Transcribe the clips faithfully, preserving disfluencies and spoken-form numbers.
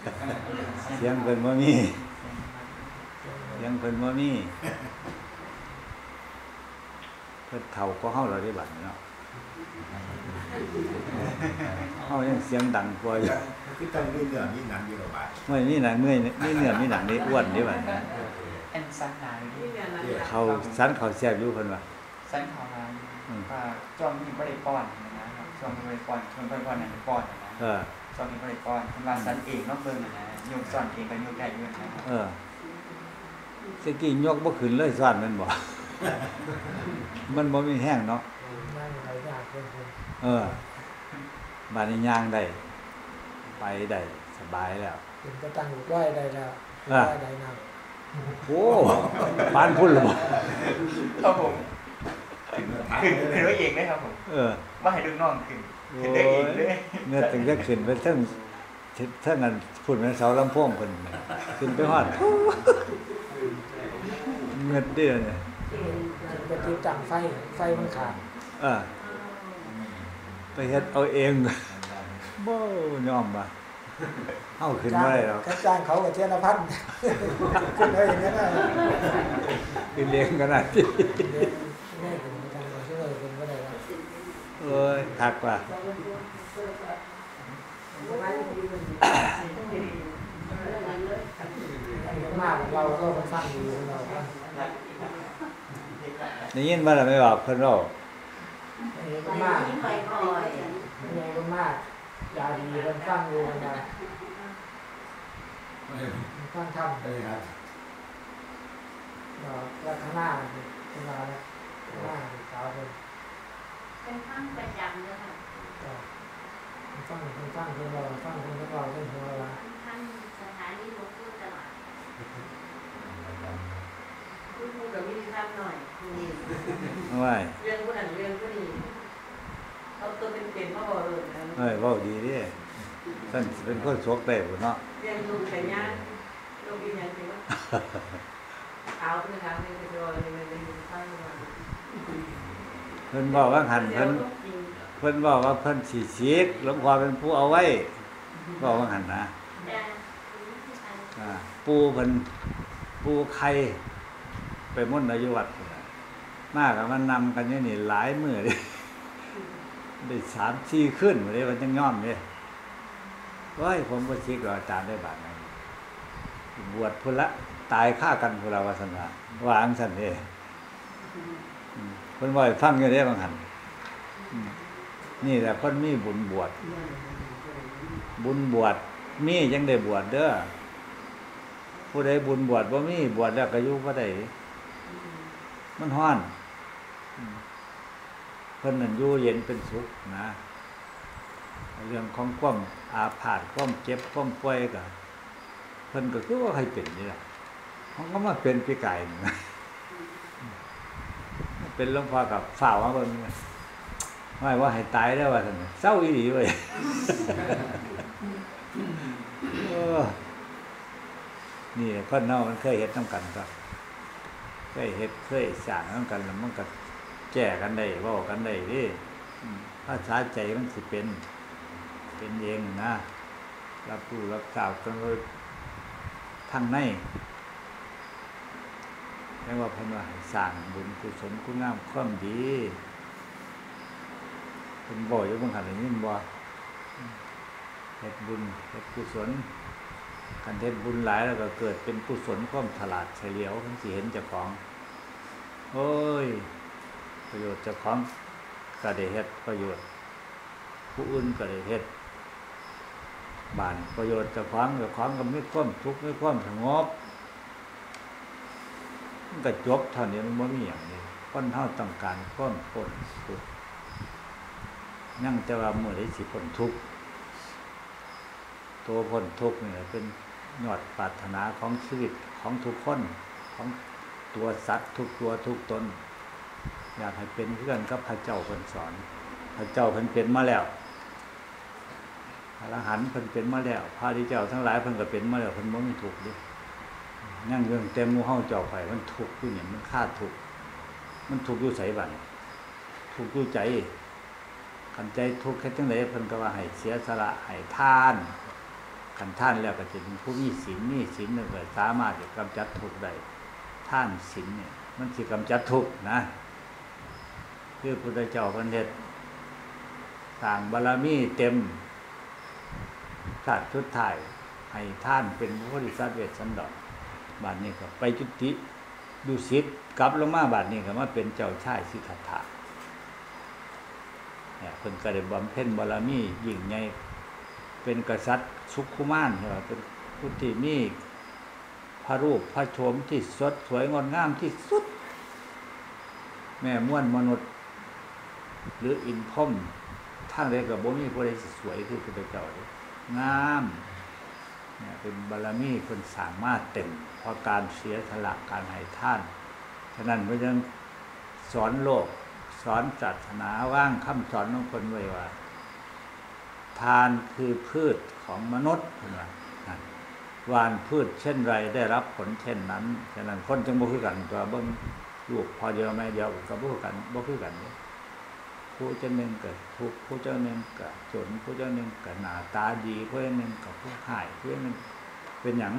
เสียงเพิ่นบ่มีเสียงเพิ่นบ่มีเพิ่นเฒ่าก็เฮาแล้วได้บัดนี้เนาะเฮายังเสียงดังกว่าอยู่คือต้องมีเนื้อมีหนังอยู่ระบาดเมื่อยมีหนังเมื่อยมีเนื้อมีหนังนี่อ้วนนี่บัดนี้อันสันหนาอยู่เขาสันเขาแซ่บอยู่เพิ่นว่าสันเขาหนาอ่าจ้องนี่บ่ได้ป้อนนะครับจ้องนี่บ่ได้ป้อนชวนเพิ่นป้อนนั่นป้อนนะเออจ้องนี่บ่ได้ป้อนเพิ่นว่าสันเองเนาะเบิ่งน่ะนะยกซ้อนเองก็ยกได้อยู่นะครับเออสิกี้ยกบ่ขึ้นเลยซ้อนแม่นบ่มันบ่มีแห้งเนาะเออบัดนี้ย่างได้ไปได้สบายแล้วเป็นก็ตั้งร้อยได้แล้วร้อยได้นำโอ้ปานพุ่นล่ะบ่ครับผมขึ้นขึ้นไว้เองได้ครับผมเออบ่ให้ลูกน้องขึ้นขึ้นได้เองเด้เมื่อถึงจะขึ้นไปเทิงเทิงอันพุ่นเป็นเสาลำโพงเพิ่นขึ้นไปฮอดเงิดเด้อเนี่ยไปติดตั้งไฟไฟมันขาดเออไปเฮ็ดเอาเองบ่ยอมบ่เฮาขึ้นบ่ได้หรอกค่าจ้างเขาก็เทื่อละพันขึ้นได้อย่างนั้นน่ะขึ้นเลี้ยงกันน่ะติแม่ขึ้นบ่ได้ว่าช่วยขึ้นบ่ได้ว่าเอ้ยคักว่ามากเราก็มาฟังอยู่เราก็ได้ยินบ่ล่ะไม่บอกเพิ่นเว้ามากไปบ่อยใหญ่มากยาดีเพิ่นฟังอยู่นะฟังทำได้ครับดอกลักษณะเวลาแล้วหน้าสาวเพิ่นเป็นฟังประจำเลยค่ะฟังเพิ่นฟังเพิ่นเว้าฟังเพิ่นเว้าเพิ่นหัวว่าท่านสถานีรถตู้ตลาดคุณครูกับวิธีทำหน่อยครูว่าเรื่องผู้นั้นเรื่องผู้นี้เอาตัวเป็นๆมาบอกเลยนะเอ้ยเว้าดีเด้ท่านเป็นคนสวกได้พุ่นเนาะเรียนรู้แต่ยากลูกอีหยังสิว่าเอาเพิ่นทางนี้ไปรอเลยมันเป็นฟังว่าเพิ่นบอกว่าหันเพิ่นเพิ่นบอกว่าเพิ่นสิฉีกหลวงพ่อเป็นผู้เอาไว้บอกว่าหันนะอ่าปู่เพิ่นปู่ไข่ไปมนต์อยู่วัดมาก็มันนำกันอยู่นี่หลายมื้อเด้ได้สามสี่คืนบ่ได้มันจังยอมเด้โอ้ยผมบ่ฉีกหรอกอาจารย์ได้บาดนั้นบวชพุ่นละตายฆ่ากันพุ่นละว่าซั่นว่าวางซั่นเด้เพิ่นว่าให้ฟังอยู่เด้บางหันนี่แหละคนมีบุญบวชบุญบวชมีจังได้บวชเด้อผู้ใดบุญบวชบ่มีบวชแล้วก็อยู่บ่ได้มันร้อนเพิ่นนั่นอยู่เย็นเป็นสุขนะเรื่องของความอาพาธความเจ็บความป่วยก็เพิ่นก็คือว่าใครเป็นนี่ล่ะเฮาก็มาเป็นปีกายนี่เป็นหลวงพ่อกับฝ่าวมาเบิ่งว่าว่าให้ตายได้ว่าซั่นเศร้าอีหลีเว้ยเออนี่คนเฮามันเคยเฮ็ดนำกันก็เคยเฮ็ดเคยสร้างนำกันแล้วมันก็แก้กันได้เว้ากันได้เด้ภาษาใจมันสิเป็นเป็นเองนะรับรู้รับทราบกันว่าทางในเรียกว่าเพิ่นว่าให้สร้างบุญกุศลคุณงามความดีเพิ่นบ่อยู่บางหันได้ยินบ่เฮ็ดบุญเฮ็ดกุศลคันเฮ็ดบุญหลายแล้วก็เกิดเป็นกุศลความฉลาดเฉลียวเพิ่นสิเห็นเจ้าของโอ้ยประโยชน์เจ้าของก็ได้เฮ็ดประโยชน์ผู้อื่นก็ได้เฮ็ดบานประโยชน์เจ้าของเจ้าของก็มีความทุกข์มีความสงบมันก็จบเท่านี้มันบ่มีหยังนี่คนเฮาต้องการความพ้นทุกข์ยังแต่ว่ามื้อใดสิพ้นทุกข์ตัวพ้นทุกข์นี่เป็นยอดปรารถนาของชีวิตของทุกคนของตัวสัตว์ทุกตัวทุกตนอยากให้เป็นเพื่อนกับพระเจ้าเพิ่นสอนพระเจ้าเพิ่นเป็นมาแล้วอรหันต์เพิ่นเป็นมาแล้วพระที่เจ้าทั้งหลายเพิ่นก็เป็นมาแล้วเพิ่นบ่มีทุกข์เด้ยังเรื่องแต่หมู่เฮาเจ้าไผมันทุกข์อยู่หยังมันคาดทุกข์มันทุกข์อยู่ไสบัดทุกข์อยู่ใจคันใจทุกข์เฮ็ดจังได๋เพิ่นก็ว่าให้เสียสละให้ทานขันท่านแล้วก็จะเป็นผู้มีศีลมีศีลหนึ่งก็สามารถจะกำจัดทุกข์ได้ท่านศีลเนี่ยมันสิกำจัดทุกข์นะคือพุทธเจ้าเพิ่นเฮ็ดสร้างบารมีเต็มชาติสุดท้ายให้ท่านเป็นพระโพธิสัตว์เวสสันดรบัดนี้ก็ไปจุติดุสิตกลับลงมาบัดนี้ก็มาเป็นเจ้าชายสิทธัตถะเนี่ยเพิ่นก็ได้บำเพ็ญบารมียิ่งใหญ่เป็นกษัตริย์สุขุมานใช่ป่ะเป็นผู้ที่มีพระรูปพระโฉมที่สดสวยงดงามที่สุดแม่ม้วนมนุษย์หรืออินพรหมทางใดก็บ่มีผู้ใดสวยคือพระเจ้าเลยงามเนี่ยเป็นบารมีเพิ่นสามารถเต็มเพราะการเสียสละการให้ท่านฉะนั้นเพิ่นจึงสอนโลกสอนศาสนาว่างคำสอนของคนไว้ว่าทานคือพืชของมนุษย์เพิ่นว่านั่นหว่านพืชเช่นไรได้รับผลเช่นนั้นฉะนั้นคนจึงบ่คือกันตัวเบิ่งลูกพอเดียวแม่เดียวก็บ่คือกันบ่คือกันผู้เจ้าหนึ่งก็ทุกข์ผู้เจ้าหนึ่งก็จนผู้เจ้าหนึ่งก็หน้าตาดีผู้เจ้าหนึ่งก็ผู้หายผู้เจ้าหนึ่งเป็นหยัง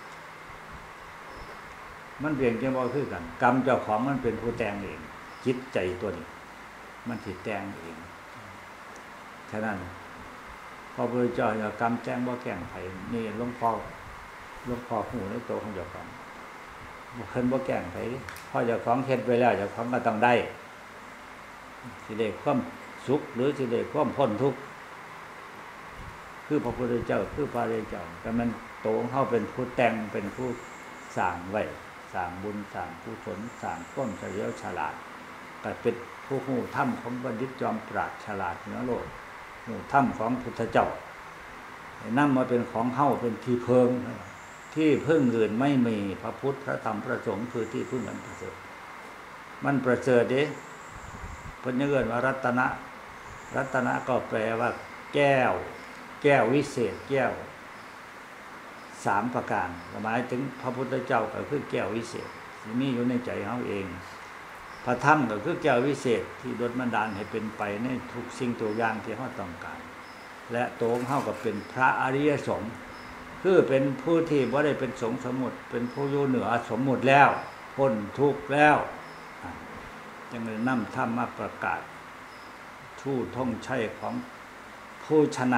มันเพียงแค่บ่คือกันกรรมเจ้าของมันเป็นผู้แต่งเองจิตใจตัวนี้มันสิแต่งเองฉะนั้นพอพระพุทธเจ้าอย่ากรรมแจ้งบ่แกล้งไผนี่หลวงพ่อหลวงพ่อหูในตัวของเจ้าของบ่เพิ่นบ่แกล้งไผพอเจ้าของเฮ็ดไว้แล้วเจ้าของก็ต้องได้สิได้ความสุขหรือสิได้ความพ้นทุกข์คือพระพุทธเจ้าคือพระอริยเจ้าแต่มันโตของเฮาเป็นผู้แต่งเป็นผู้สร้างไว้สร้างบุญสร้างกุศลสร้างความเฉลียวฉลาดก็เป็นผู้ฮู้ธรรมของบัณฑิตจอมปราชญ์ฉลาดเหนือโลกฮู้ธรรมของพุทธเจ้านำมาเป็นของเฮาเป็นที่พึ่งที่พึ่งอื่นไม่มีพระพุทธพระธรรมพระสงฆ์คือที่พึ่งอันประเสริฐมันประเสริฐเด้เพิ่นเรียกว่ารัตนะรัตนะก็แปลว่าแก้วแก้ววิเศษแก้วสามประการหมายถึงพระพุทธเจ้าก็คือแก้ววิเศษที่มีอยู่ในใจเฮาเองพระธรรมก็คือแก้ววิเศษที่ดลบันดาลให้เป็นไปในทุกสิ่งตัวอย่างที่เฮาต้องการและตัวของเฮาก็เป็นพระอริยสงฆ์คือเป็นผู้ที่บ่ได้เป็นสงฆ์สมมุติเป็นผู้อยู่เหนือสมมุติแล้วพ้นทุกข์แล้วจึงได้นำธรรมมาประกาศทู่ท่องใช้ของผู้ชนะ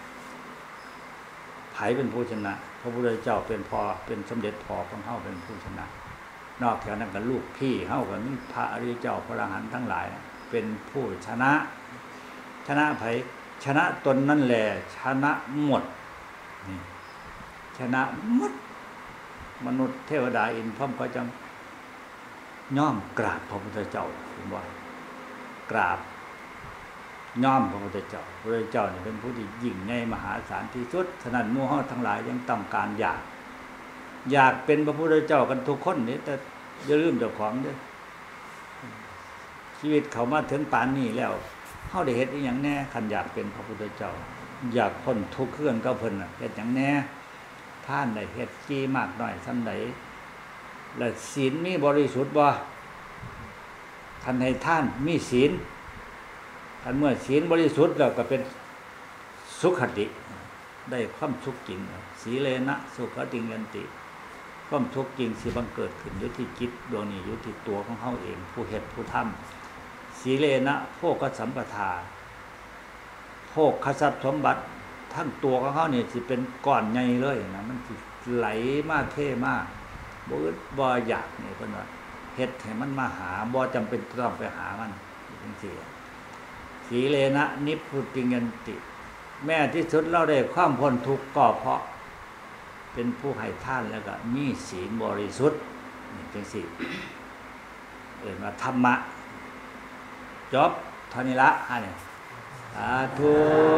ไผเป็นผู้ชนะพระพุทธเจ้าเป็นพอเป็นสมเด็จพอของเฮาเป็นผู้ชนะนอกจากนั้นก็ลูกพี่เฮาก็มีพระอริยเจ้าพระอรหันต์ทั้งหลายเป็นผู้ชนะชนะไผชนะตนนั่นแหละชนะหมดนี่ชนะหมดมนุษย์เทวดาอินพรหมก็จังย่อมกราบพระพุทธเจ้าผมว่ากราบย่อมพระพุทธเจ้าพระพุทธเจ้าเนี่ยเป็นผู้ที่ยิ่งใหญ่มหาศาลที่สุดฉะนั้นหมู่เฮาทั้งหลายยังต้องการอยากอยากเป็นพระพุทธเจ้ากันทุกคนนี่แต่อย่าลืมเจ้าของเด้อชีวิตเขามาถึงปานนี้แล้วเฮาได้เฮ็ดอีหยังแน่คันอยากเป็นพระพุทธเจ้าอยากพ้นทุกข์เครื่องกับเพิ่นน่ะเฮ็ดหยังแน่ท่านได้เฮ็ดกี่มากน้อยส่ำใดและศีลมีบริสุทธิ์บ่ท่านให้ท่านมีศีลท่านเมื่อศีลบริสุทธิ์แล้วก็เป็นสุขติได้ความสุขจริงสีเลนะสุขติยันติความทุกข์จริงสิบังเกิดขึ้นอยู่ที่จิตดวงนี้อยู่ที่ตัวของเฮาเองผู้เฮ็ดผู้ทำสีเลนะโภคสัมปทาโภคทรัพย์สมบัติทั้งตัวของเฮานี่สิเป็นก้อนใหญ่เลยนะมันสิไหลมาเทมาบ่อึดบ่อยากนี่เพิ่นว่าเฮ็ดให้มันมาหาบ่จำเป็นต้องไปหามันจังซี่สีเลนะนิพพุติยันติแม้ที่สุดเราได้ความพ้นทุกข์ก็เพราะเป็นผู้ให้ทานแล้วก็มีศีลบริสุทธิ์นี่จังซี่เอิ้นว่าธรรมะจบเท่านี้ละอันนี้สาธุ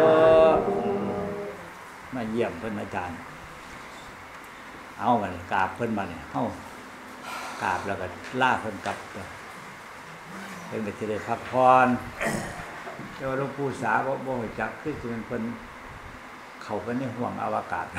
มาเยี่ยมเพิ่นอาจารย์เอามาเลยกราบเพิ่นมาเนี่ยเฮากราบแล้วก็ลาเพิ่นกลับเพิ่นก็สิได้พักผ่อนเจ้าหลวงปู่สาบ่บ่รู้จักคือสิเป็นเพิ่นเข้าไปในห่วงอวกาศ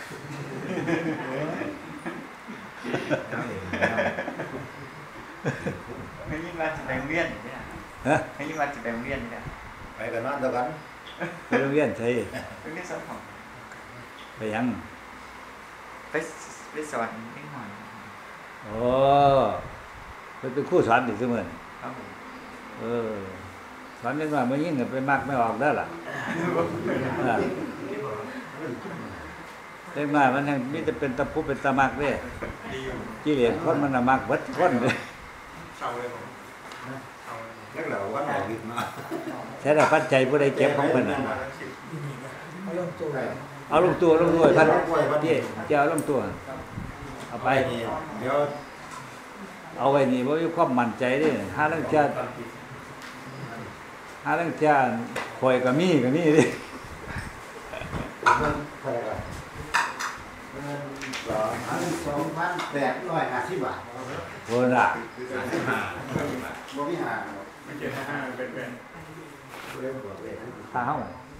ให้ยิ่งว่าจะไปโรงเรียนเนี่ยฮะให้ยิ่งว่าจะไปโรงเรียนเนี่ยไปกันนอนเดียวกันไปโรงเรียนใช่โรงเรียนสองของไปยังไปไปสอนนิดหน่อยโอ้เป็นเป็นครูสอนดิเสมอนี่ครับผมเออสอนนิดหน่อยมันยิ่งไปมากไม่ออกได้อล่ะเออเล็กน้อยมันยังมีแต่เป็นตะพุเป็นตะมักเด้กิเลสคนมันน่ะมักเบิดคนเด้แล้วเราว่าเราดึกมาใช้แต่ปัจจัยผู้ใดเก็บของเพิ่นน่ะเอาลงตัวเอาลงตัวลงด้วยพันพี่จะเอาลงตัวเอาไปเดี๋ยวเอาไว้นี่บ่มีความมั่นใจเด้หาลังเทื่อหาลังเทื่อข่อยก็มีก็มีเด้เงินเท่าไหร่เงินสองพันสองพันแปดร้อยห้าสิบบาทโหน่ะบ่มีหาไม่เจ็ดห้าเป็นเป็นเรื่องบอกเลยถ้าเฮา